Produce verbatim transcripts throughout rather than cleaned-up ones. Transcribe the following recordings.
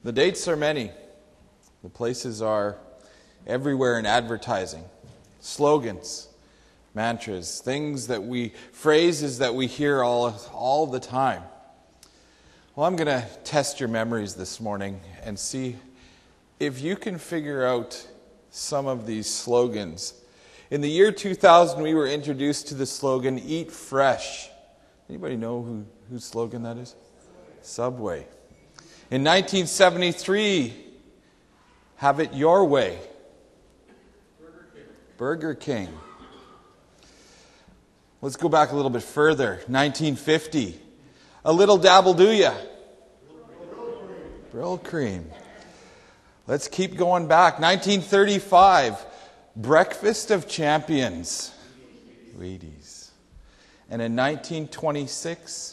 The dates are many. The places are everywhere in advertising. Slogans, mantras, things that we, phrases that we hear all, all the time. Well, I'm going to test your memories this morning and see if you can figure out some of these slogans. In the year two thousand, we were introduced to the slogan, Eat Fresh. Anybody know who, whose slogan that is? Subway. In nineteen seventy-three, Have It Your Way. Burger King. Burger King. Let's go back a little bit further. nineteen fifty, A Little Dabble Do Ya. Brill Cream. Let's keep going back. nineteen thirty-five, Breakfast of Champions. Wheaties. And in nineteen twenty-six,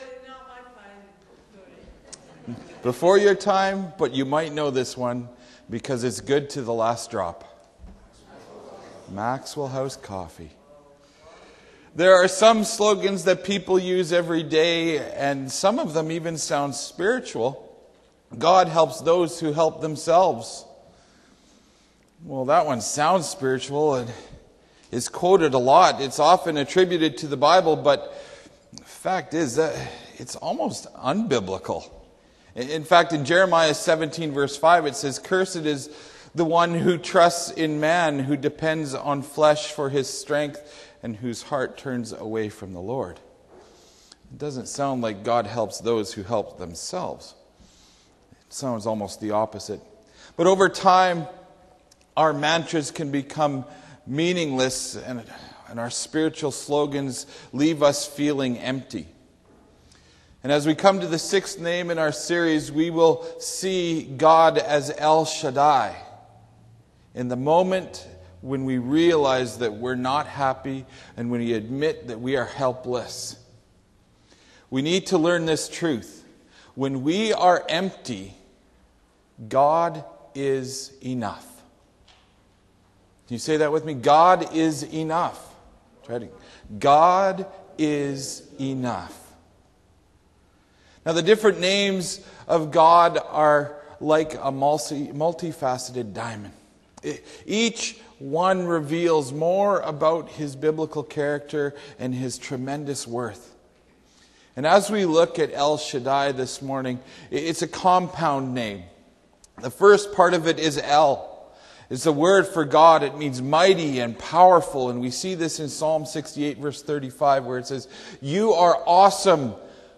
before your time, but you might know this one because it's good to the last drop. Maxwell House Coffee. There are some slogans that people use every day, and some of them even sound spiritual. God helps those who help themselves. Well, that one sounds spiritual and is quoted a lot. It's often attributed to the Bible, but the fact is that it's almost unbiblical. In fact, in Jeremiah seventeen, verse five, it says, "Cursed is the one who trusts in man, who depends on flesh for his strength, and whose heart turns away from the Lord." It doesn't sound like God helps those who help themselves. It sounds almost the opposite. But over time, our mantras can become meaningless, and, and our spiritual slogans leave us feeling empty. And as we come to the sixth name in our series, we will see God as El Shaddai. In the moment when we realize that we're not happy and when we admit that we are helpless, we need to learn this truth. When we are empty, God is enough. Can you say that with me? God is enough. Try to. God is enough. Now, the different names of God are like a multi, multifaceted diamond. Each one reveals more about his biblical character and his tremendous worth. And as we look at El Shaddai this morning, it's a compound name. The first part of it is El. It's a word for God. It means mighty and powerful. And we see this in Psalm sixty-eight, verse thirty-five, where it says, "You are awesome,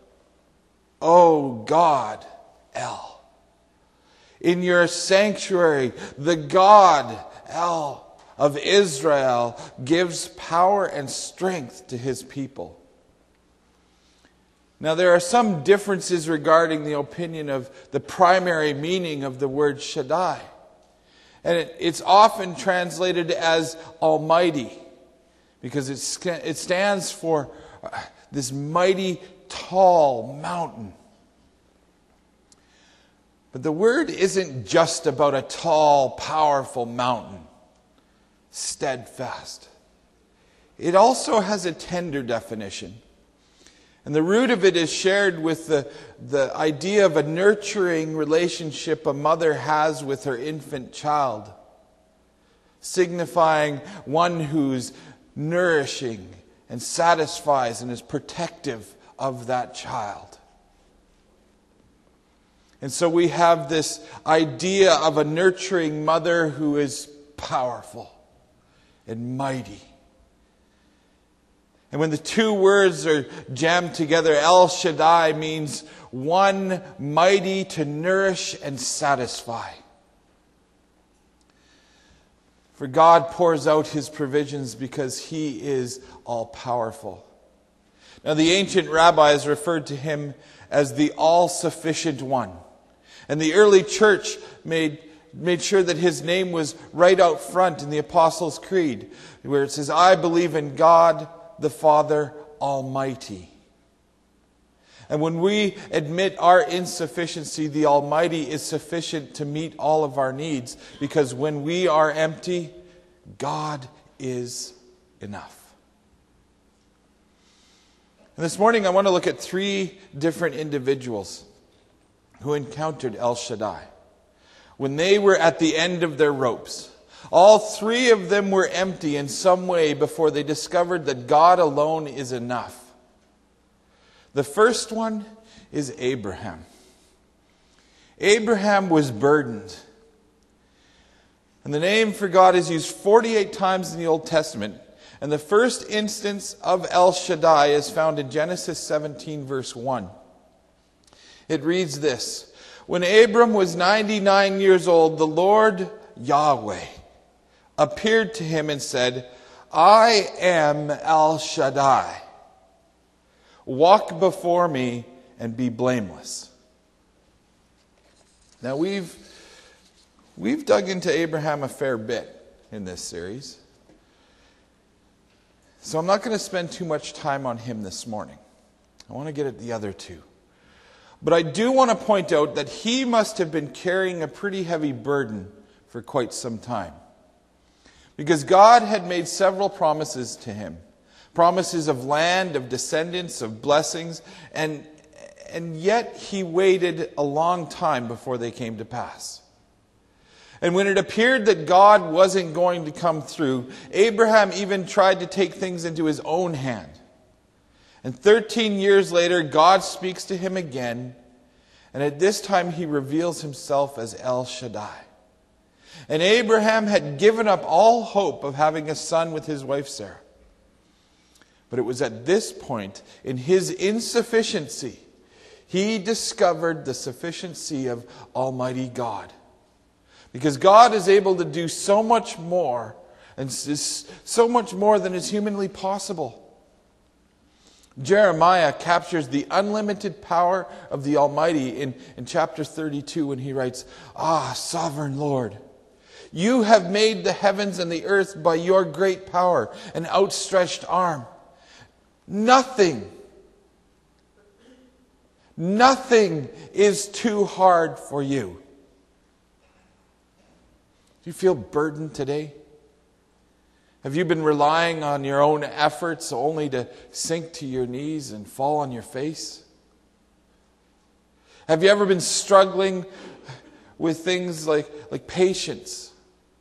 O God, El. In your sanctuary, the God, El, of Israel gives power and strength to his people." Now, there are some differences regarding the opinion of the primary meaning of the word Shaddai. And it, it's often translated as Almighty, because it, it stands for this mighty, tall mountain. But the word isn't just about a tall, powerful mountain, steadfast. It also has a tender definition. And the root of it is shared with the, the idea of a nurturing relationship a mother has with her infant child, signifying one who's nourishing and satisfies and is protective of that child. And so we have this idea of a nurturing mother who is powerful and mighty. And when the two words are jammed together, El Shaddai means one mighty to nourish and satisfy. For God pours out his provisions because he is all-powerful. Now, the ancient rabbis referred to him as the all-sufficient one. And the early church made, made sure that his name was right out front in the Apostles' Creed, where it says, "I believe in God, the Father Almighty." And when we admit our insufficiency, the Almighty is sufficient to meet all of our needs, because when we are empty, God is enough. And this morning I want to look at three different individuals who encountered El Shaddai when they were at the end of their ropes. All three of them were empty in some way before they discovered that God alone is enough. The first one is Abraham. Abraham was burdened. And the name for God is used forty-eight times in the Old Testament. And the first instance of El Shaddai is found in Genesis seventeen, verse one. It reads this: When Abram was ninety-nine years old, the Lord Yahweh appeared to him and said, I am El Shaddai. Walk before me and be blameless. Now we've we've dug into Abraham a fair bit in this series. So I'm not going to spend too much time on him this morning. I want to get at the other two. But I do want to point out that he must have been carrying a pretty heavy burden for quite some time. Because God had made several promises to him. Promises of land, of descendants, of blessings. And, and yet he waited a long time before they came to pass. And when it appeared that God wasn't going to come through, Abraham even tried to take things into his own hand. And thirteen years later, God speaks to him again. And at this time, he reveals himself as El Shaddai. And Abraham had given up all hope of having a son with his wife Sarah. But it was at this point, in his insufficiency, he discovered the sufficiency of Almighty God. Because God is able to do so much more, and so much more than is humanly possible. Jeremiah captures the unlimited power of the Almighty in, in chapter thirty-two when he writes, Ah, sovereign Lord, you have made the heavens and the earth by your great power and outstretched arm. Nothing, nothing is too hard for you. Do you feel burdened today? Have you been relying on your own efforts only to sink to your knees and fall on your face? Have you ever been struggling with things like, like patience?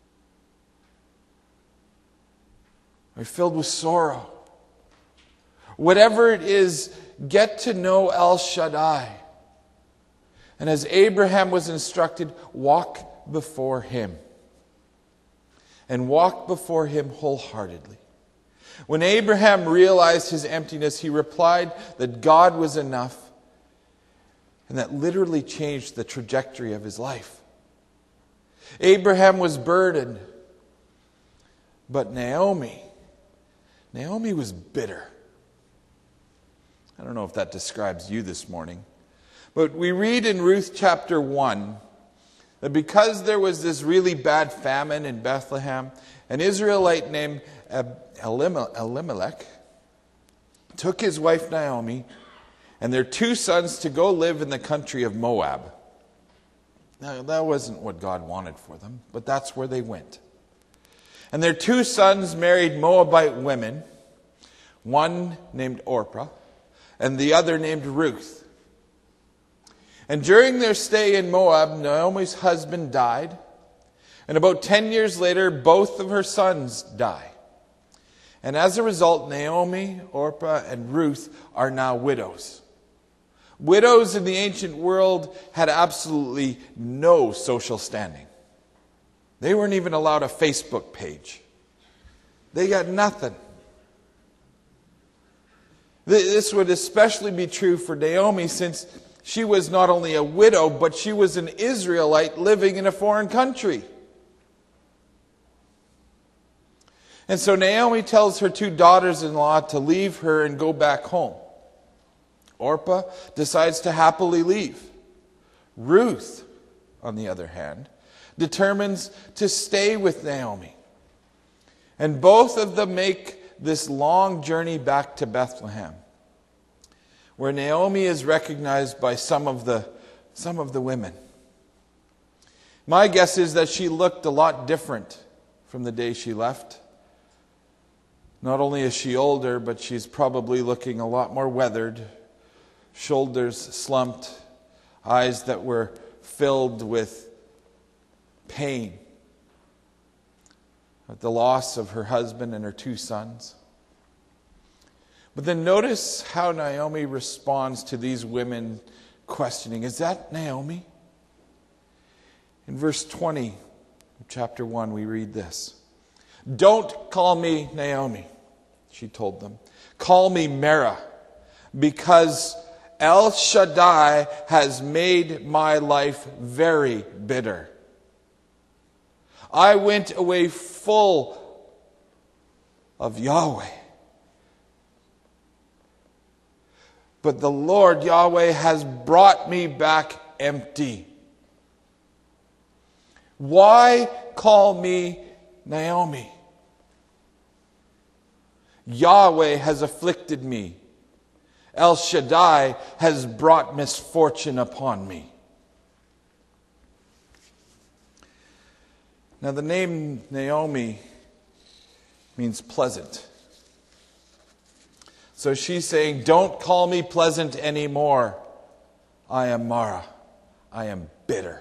Or filled with sorrow? Whatever it is, get to know El Shaddai. And as Abraham was instructed, walk before him. And walk before him wholeheartedly. When Abraham realized his emptiness, he replied that God was enough. And that literally changed the trajectory of his life. Abraham was burdened. But Naomi, Naomi was bitter. I don't know if that describes you this morning. But we read in Ruth chapter one that because there was this really bad famine in Bethlehem, an Israelite named Elimelech took his wife Naomi and their two sons to go live in the country of Moab. Now, that wasn't what God wanted for them, but that's where they went. And their two sons married Moabite women, one named Orpah and the other named Ruth. And during their stay in Moab, Naomi's husband died. And about ten years later, both of her sons die. And as a result, Naomi, Orpah, and Ruth are now widows. Widows in the ancient world had absolutely no social standing. They weren't even allowed a Facebook page. They got nothing. This would especially be true for Naomi, since she was not only a widow, but she was an Israelite living in a foreign country. And so Naomi tells her two daughters-in-law to leave her and go back home. Orpah decides to happily leave. Ruth, on the other hand, determines to stay with Naomi. And both of them make this long journey back to Bethlehem, where Naomi is recognized by some of the, some of the women. My guess is that she looked a lot different from the day she left. Not only is she older, but she's probably looking a lot more weathered, shoulders slumped, eyes that were filled with pain at the loss of her husband and her two sons. But then notice how Naomi responds to these women questioning, is that Naomi? In verse twenty of chapter one, we read this. Don't call me Naomi, she told them. Call me Mara, because El Shaddai has made my life very bitter. I went away full of Yahweh, but the Lord Yahweh has brought me back empty. Why call me Naomi? Yahweh has afflicted me. El Shaddai has brought misfortune upon me. Now the name Naomi means pleasant. So she's saying, don't call me pleasant anymore. I am Mara. I am bitter.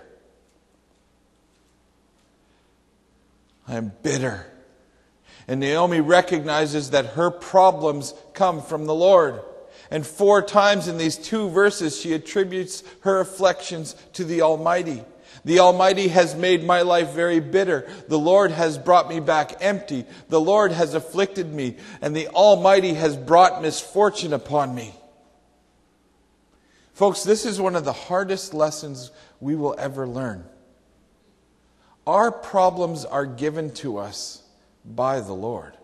I am bitter. And Naomi recognizes that her problems come from the Lord. And four times in these two verses, she attributes her afflictions to the Almighty. The Almighty has made my life very bitter. The Lord has brought me back empty. The Lord has afflicted me. And the Almighty has brought misfortune upon me. Folks, this is one of the hardest lessons we will ever learn. Our problems are given to us by the Lord.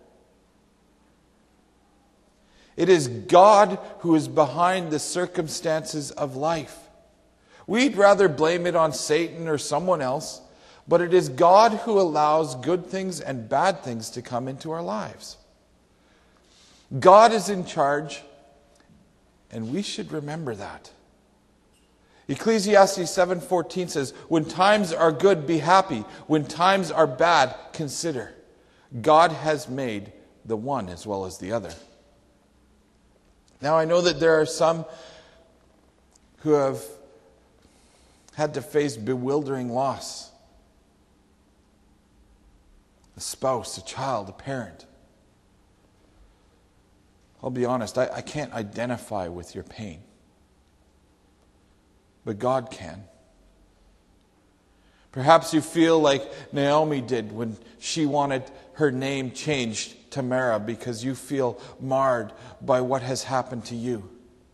It is God who is behind the circumstances of life. We'd rather blame it on Satan or someone else, but it is God who allows good things and bad things to come into our lives. God is in charge, and we should remember that. Ecclesiastes seven fourteen says, when times are good, be happy. When times are bad, consider. God has made the one as well as the other. Now I know that there are some who have had to face bewildering loss. A spouse, a child, a parent. I'll be honest, I, I can't identify with your pain. But God can. Perhaps you feel like Naomi did when she wanted her name changed to Mara because you feel marred by what has happened to you.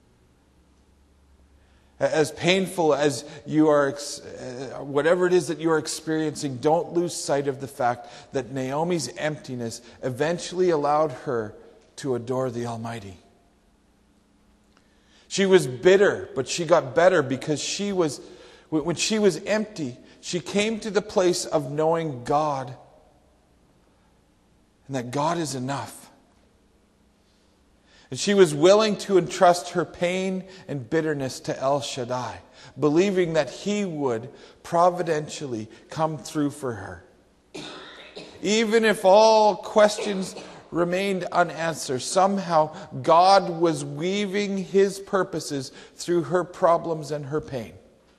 As painful as you are, whatever it is that you are experiencing, don't lose sight of the fact that Naomi's emptiness eventually allowed her to adore the Almighty. She was bitter, but she got better because she was, when she was empty, she came to the place of knowing God and that God is enough. And she was willing to entrust her pain and bitterness to El Shaddai, believing that He would providentially come through for her. Even if all questions remained unanswered, somehow God was weaving His purposes through her problems and her pain.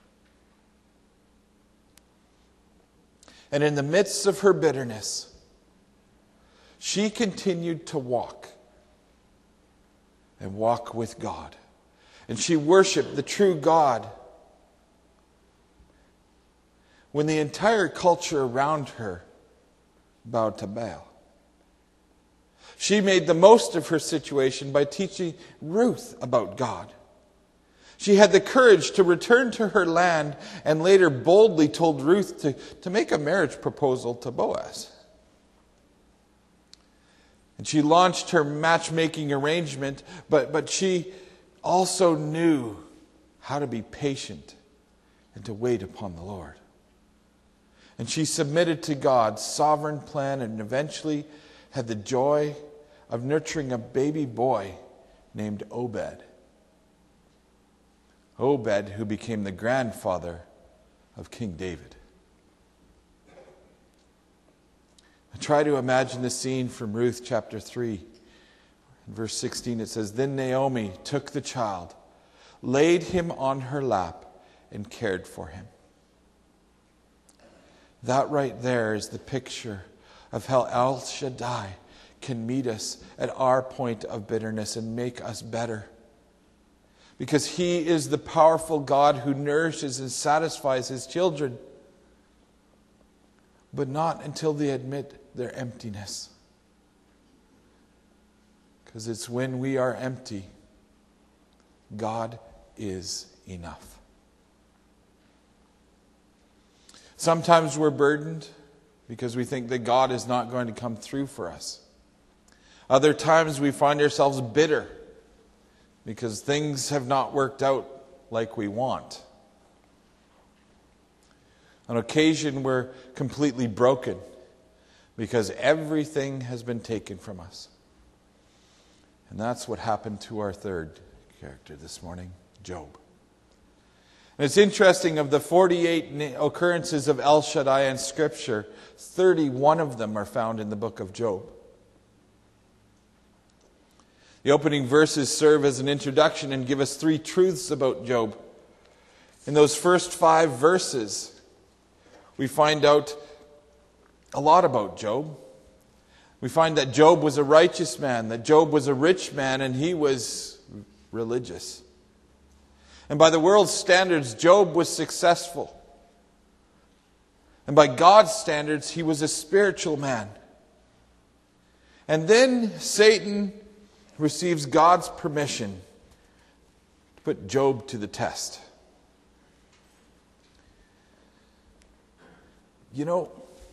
And in the midst of her bitterness, she continued to walk and walk with God. And she worshiped the true God when the entire culture around her bowed to Baal. She made the most of her situation by teaching Ruth about God. She had the courage to return to her land and later boldly told Ruth to, to make a marriage proposal to Boaz. And she launched her matchmaking arrangement, but, but she also knew how to be patient and to wait upon the Lord. And she submitted to God's sovereign plan and eventually had the joy of nurturing a baby boy named Obed. Obed, who became the grandfather of King David. I try to imagine the scene from Ruth chapter three. In verse sixteen it says, Then Naomi took the child, laid him on her lap, and cared for him. That right there is the picture of how El Shaddai can meet us at our point of bitterness and make us better. Because he is the powerful God who nourishes and satisfies his children. But not until they admit their emptiness. Because it's when we are empty, God is enough. Sometimes we're burdened because we think that God is not going to come through for us. Other times we find ourselves bitter because things have not worked out like we want. On occasion, we're completely broken because everything has been taken from us. And that's what happened to our third character this morning, Job. And it's interesting, of the forty-eight occurrences of El Shaddai in Scripture, thirty-one of them are found in the book of Job. The opening verses serve as an introduction and give us three truths about Job. In those first five verses, we find out a lot about Job. We find that Job was a righteous man, that Job was a rich man, and he was religious. And by the world's standards, Job was successful. And by God's standards, he was a spiritual man. And then Satan receives God's permission to put Job to the test. You know,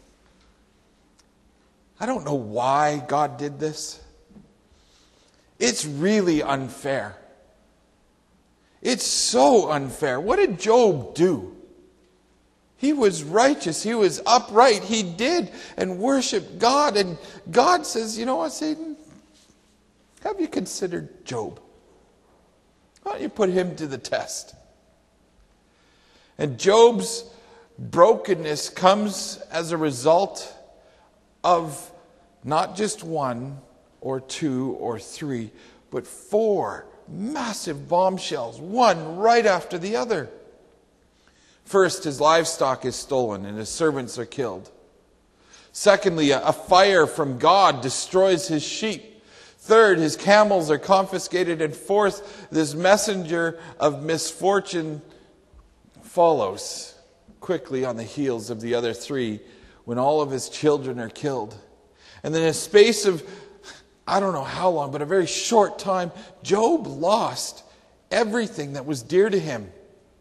I don't know why God did this. It's really unfair. It's so unfair. What did Job do? He was righteous. He was upright. He did and worshiped God. And God says, you know what, Satan? Have you considered Job? Why don't you put him to the test? And Job's brokenness comes as a result of not just one or two or three, but four massive bombshells, one right after the other. First, his livestock is stolen and his servants are killed. Secondly, a fire from God destroys his sheep. Third, his camels are confiscated. And fourth, this messenger of misfortune follows quickly on the heels of the other three when all of his children are killed. And then in a space of, I don't know how long, but a very short time, Job lost everything that was dear to him.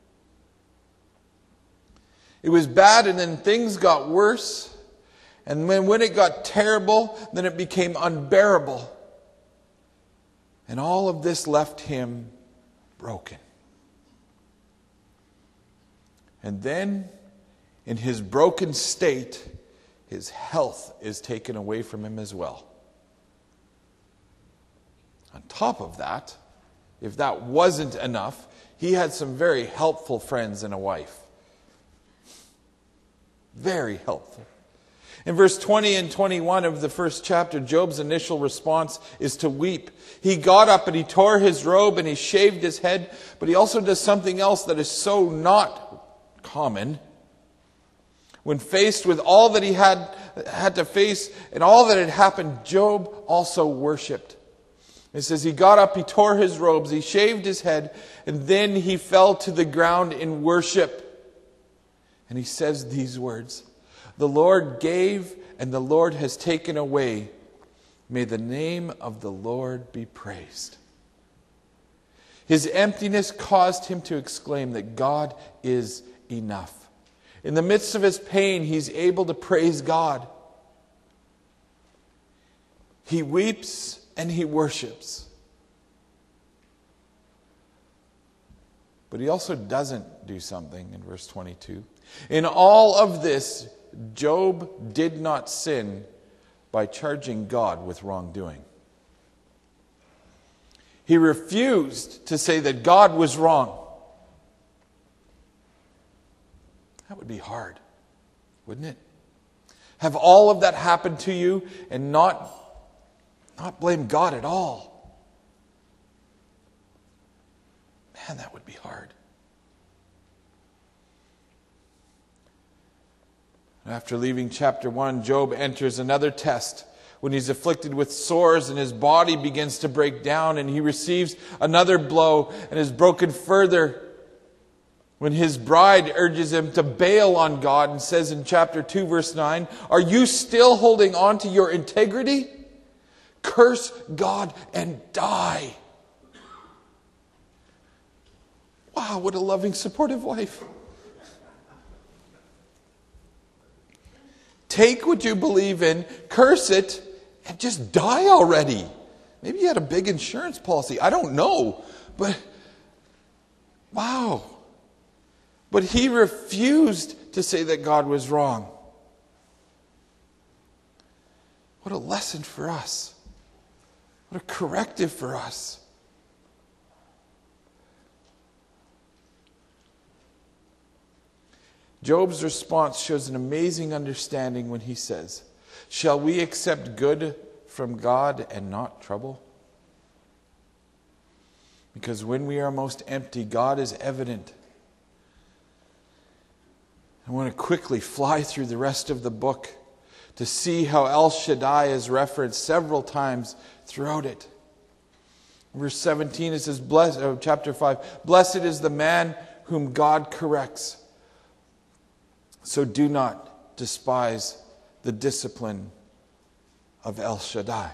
It was bad, and then things got worse. And when, when it got terrible, then it became unbearable. And all of this left him broken. And then, in his broken state, his health is taken away from him as well. On top of that, if that wasn't enough, he had some very helpful friends and a wife. Very helpful. In verse twenty and twenty-one of the first chapter, Job's initial response is to weep. He got up and he tore his robe and he shaved his head, but he also does something else that is so not common. When faced with all that he had, had to face and all that had happened, Job also worshipped. It says he got up, he tore his robes, he shaved his head, and then he fell to the ground in worship. And he says these words, "The Lord gave and the Lord has taken away. May the name of the Lord be praised." His emptiness caused him to exclaim that God is enough. In the midst of his pain, he's able to praise God. He weeps and he worships. But he also doesn't do something in verse twenty-two. In all of this, Job did not sin by charging God with wrongdoing. He refused to say that God was wrong. That would be hard, wouldn't it? Have all of that happen to you and not, not blame God at all. Man, that would be hard. After leaving chapter one, Job enters another test when he's afflicted with sores and his body begins to break down, and he receives another blow and is broken further when his bride urges him to bail on God and says in chapter two, verse nine, "Are you still holding on to your integrity? Curse God and die." Wow, what a loving, supportive wife. Take what you believe in, curse it, and just die already. Maybe you had a big insurance policy. I don't know. But, wow. But he refused to say that God was wrong. What a lesson for us. What a corrective for us. Job's response shows an amazing understanding when he says, "Shall we accept good from God and not trouble?" Because when we are most empty, God is evident. I want to quickly fly through the rest of the book to see how El Shaddai is referenced several times throughout it. Verse seventeen, it says, Bless, oh, chapter five, "Blessed is the man whom God corrects. So do not despise the discipline of El Shaddai."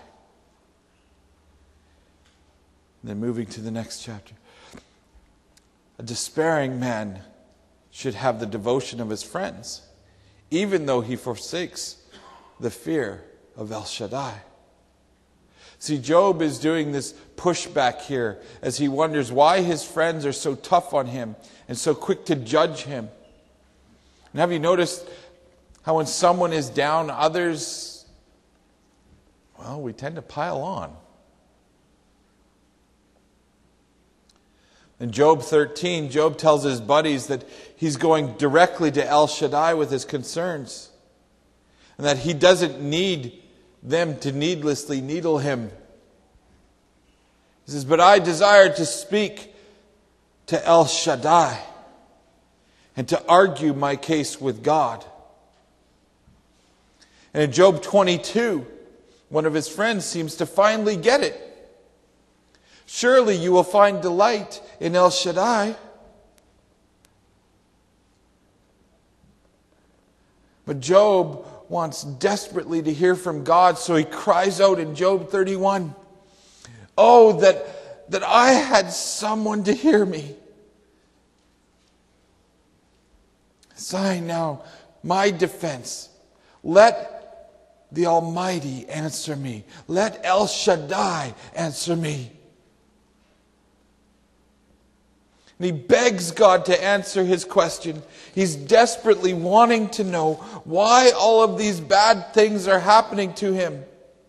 And then moving to the next chapter. "A despairing man should have the devotion of his friends, even though he forsakes the fear of El Shaddai." See, Job is doing this pushback here as he wonders why his friends are so tough on him and so quick to judge him. And have you noticed how when someone is down, others, well, we tend to pile on. In Job thirteen, Job tells his buddies that he's going directly to El Shaddai with his concerns, and that he doesn't need them to needlessly needle him. He says, "But I desire to speak to El Shaddai and to argue my case with God." And in Job twenty-two, one of his friends seems to finally get it. "Surely you will find delight in El Shaddai." But Job wants desperately to hear from God, so he cries out in Job thirty-one, "Oh, that, that I had someone to hear me. Sign now my defense. Let the Almighty answer me. Let El Shaddai answer me." And he begs God to answer his question. He's desperately wanting to know why all of these bad things are happening to him.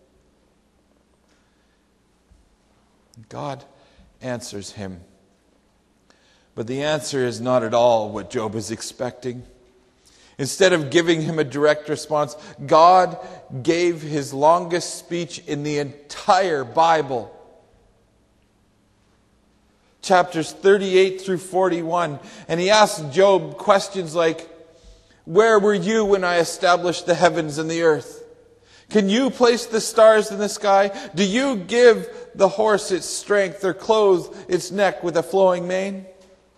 God answers him. But the answer is not at all what Job is expecting. Instead of giving him a direct response, God gave his longest speech in the entire Bible. Chapters thirty-eight through forty-one. And he asked Job questions like, "Where were you when I established the heavens and the earth? Can you place the stars in the sky? Do you give the horse its strength or clothe its neck with a flowing mane?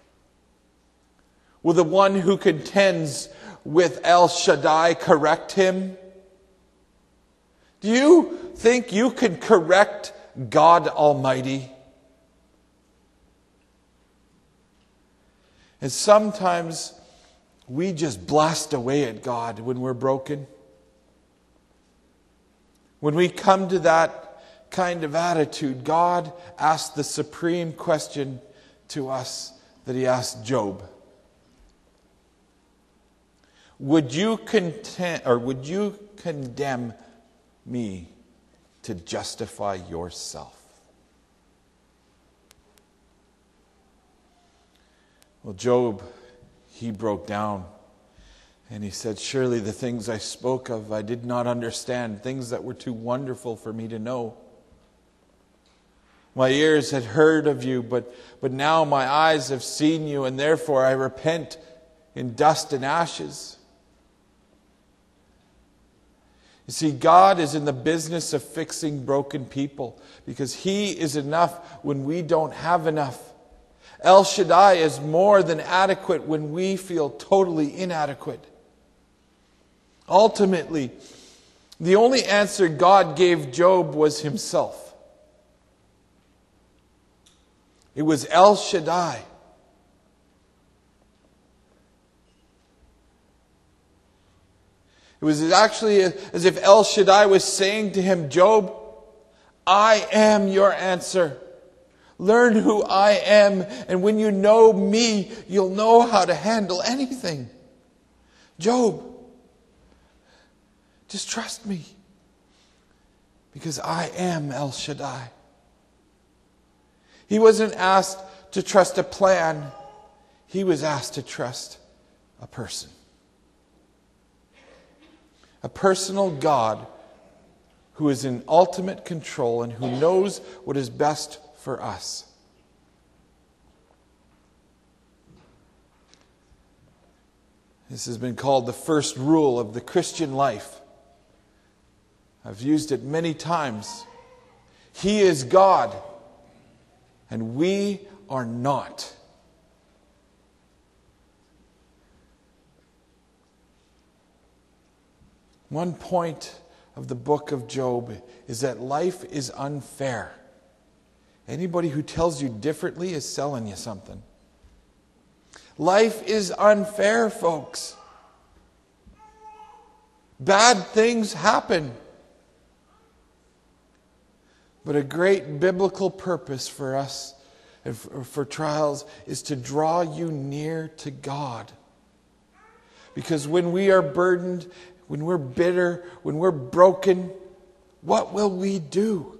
Will the one who contends with El Shaddai correct him? Do you think you can correct God Almighty?" And sometimes we just blast away at God when we're broken. When we come to that kind of attitude, God asks the supreme question to us that he asked Job. Would you content, or would you condemn me to justify yourself? Well, Job, he broke down and he said, "Surely the things I spoke of I did not understand, things that were too wonderful for me to know. My ears had heard of you, but, but now my eyes have seen you, and therefore I repent in dust and ashes." You see, God is in the business of fixing broken people because He is enough when we don't have enough. El Shaddai is more than adequate when we feel totally inadequate. Ultimately, the only answer God gave Job was Himself. It was El Shaddai. It was actually as if El Shaddai was saying to him, Job, I am your answer. Learn who I am, and when you know me, you'll know how to handle anything. Job, just trust me, because I am El Shaddai. He wasn't asked to trust a plan. He was asked to trust a person. A personal God who is in ultimate control and who knows what is best for us. This has been called the first rule of the Christian life. I've used it many times. He is God, and we are not. One point of the book of Job is that life is unfair. Anybody who tells you differently is selling you something. Life is unfair, folks. Bad things happen. But a great biblical purpose for us, for trials, is to draw you near to God. Because when we are burdened, when we're bitter, when we're broken, what will we do?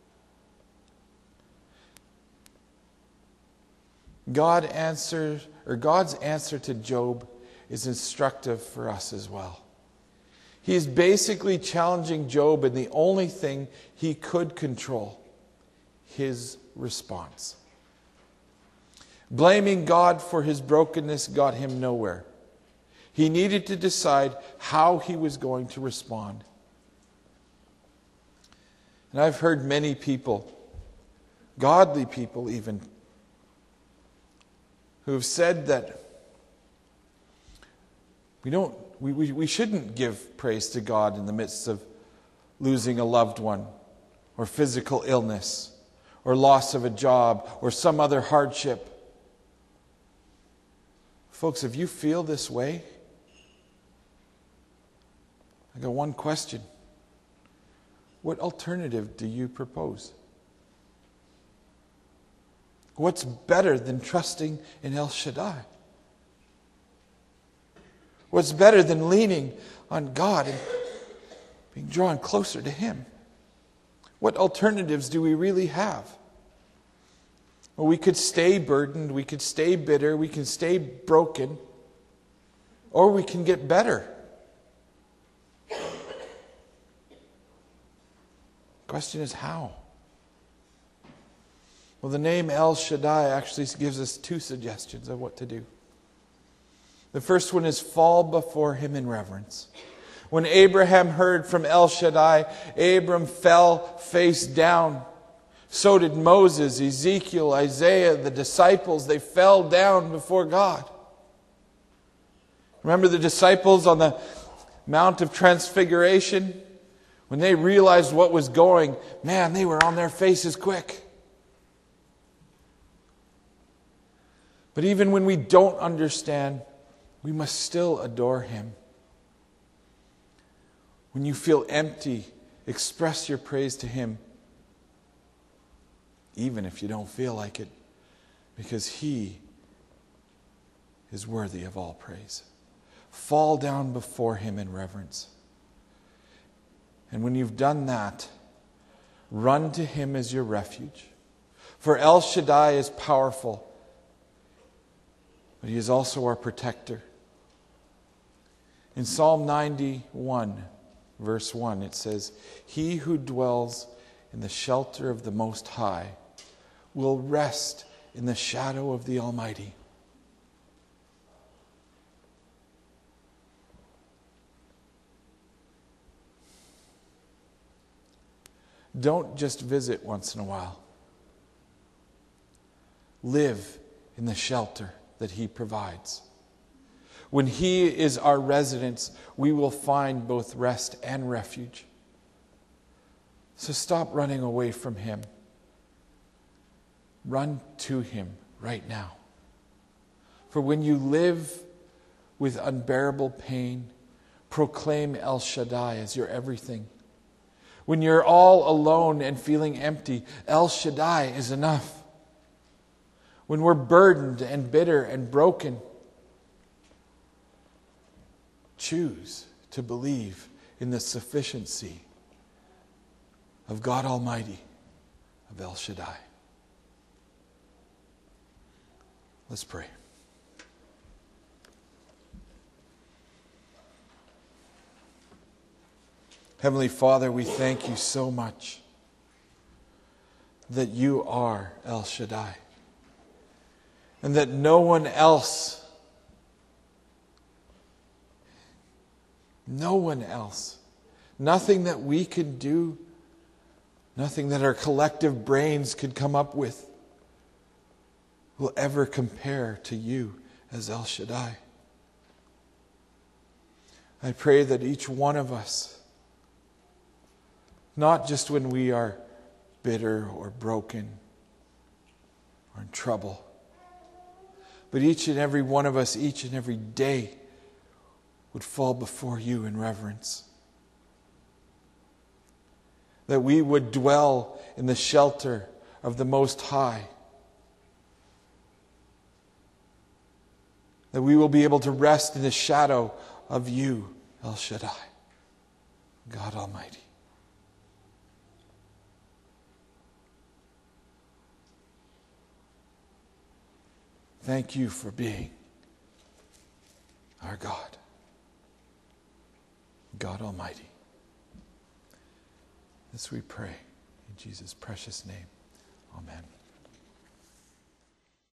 God answers, or God's answer to Job is instructive for us as well. He is basically challenging Job in the only thing he could control, his response. Blaming God for his brokenness got him nowhere. He needed to decide how he was going to respond. And I've heard many people, godly people even, who have said that we don't, we, we, we shouldn't give praise to God in the midst of losing a loved one, or physical illness, or loss of a job, or some other hardship. Folks, if you feel this way, I got one question. What alternative do you propose? What's better than trusting in El Shaddai? What's better than leaning on God and being drawn closer to Him? What alternatives do we really have? Well, we could stay burdened, we could stay bitter, we can stay broken, or we can get better. The question is how? Well, the name El Shaddai actually gives us two suggestions of what to do. The first one is fall before Him in reverence. When Abraham heard from El Shaddai, Abram fell face down. So did Moses, Ezekiel, Isaiah, the disciples. They fell down before God. Remember the disciples on the Mount of Transfiguration? When they realized what was going, man, they were on their faces quick. But even when we don't understand, we must still adore Him. When you feel empty, express your praise to Him, even if you don't feel like it, because He is worthy of all praise. Fall down before Him in reverence. And when you've done that, run to Him as your refuge. For El Shaddai is powerful, but He is also our protector. In Psalm ninety-one, verse one, it says, He who dwells in the shelter of the Most High will rest in the shadow of the Almighty. Don't just visit once in a while. Live in the shelter that He provides. When He is our residence, we will find both rest and refuge. So stop running away from Him. Run to Him right now. For when you live with unbearable pain, proclaim El Shaddai as your everything. When you're all alone and feeling empty, El Shaddai is enough. When we're burdened and bitter and broken, choose to believe in the sufficiency of God Almighty, of El Shaddai. Let's pray. Heavenly Father, we thank You so much that You are El Shaddai, and that no one else, no one else, nothing that we can do, nothing that our collective brains could come up with will ever compare to You as El Shaddai. I pray that each one of us, not just when we are bitter or broken or in trouble, but each and every one of us, each and every day, would fall before You in reverence. That we would dwell in the shelter of the Most High. That we will be able to rest in the shadow of You, El Shaddai, God Almighty. Thank You for being our God, God Almighty. This we pray in Jesus' precious name. Amen.